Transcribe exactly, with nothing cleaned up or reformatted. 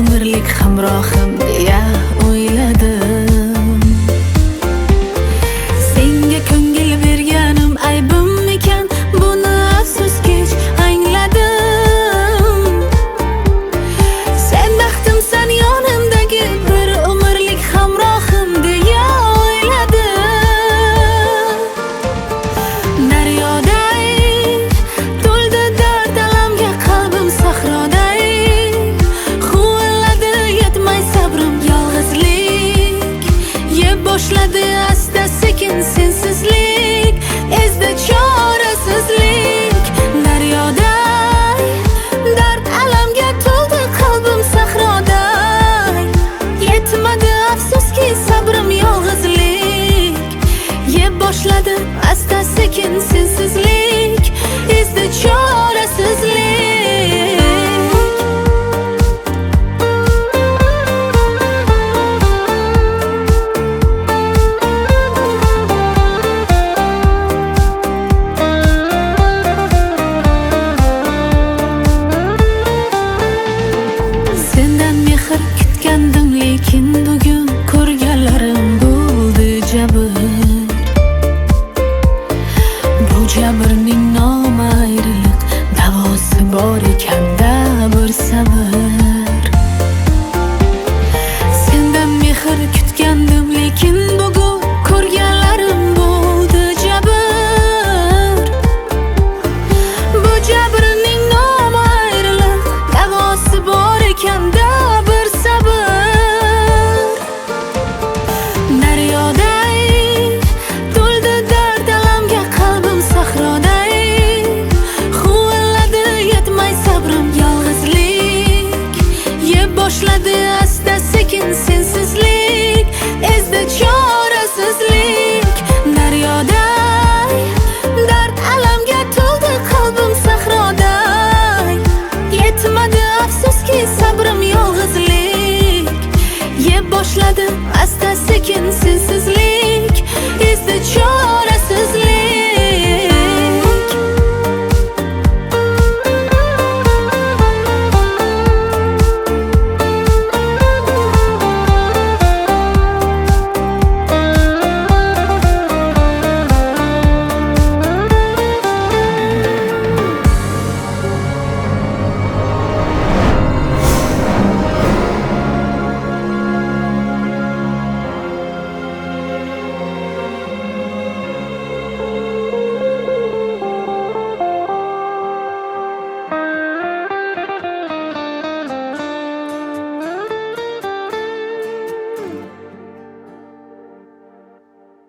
umrlik hamrohim deya o'yladim. Senga ko'ngil berganim aybim ekan, buni afsus kech angladim. Sen baxtimsan yonimdagi bir umrlik hamrohim deya o'yladim. Daryoday to'ldi dard alamga qalbim sahroday, huvilladi yetmay sabrim yolg'izlik, yeb boshladi asta sekin sensizlik, ezdi chorasizlik. Daryoday dard alamga to'ldi qalbim sahroday, yetmadi afsuski sabrim yolg'izlik, yeb boshladi asta sekin sensizlik, ezdi chorasizlik. Sendan mehr kutgandim, lekin bugun ko'rganlarim bo'ldi jabr. Bu jabrning nomi ayriliq, davosi bor ekanda bir sabr. Sendan mehr kutgandim, lekin bugun ko'rganlarim bo'ldi jabr. Bu jabrning nomi ayriliq, davosi bor ekanda bir sabr. Daryoday to'ldi dard alamga qalbim sahroday, huvilladi yetmay sabrim yolg'izlik, yeb boshladi asta sekin sensizlik, ezdi chorasizlik. Daryoday dard alamga to'ldi qalbim sahroday, yetmadi afsuski sabrim yolg'izlik, yeb boshladi asta sekin sensizlik.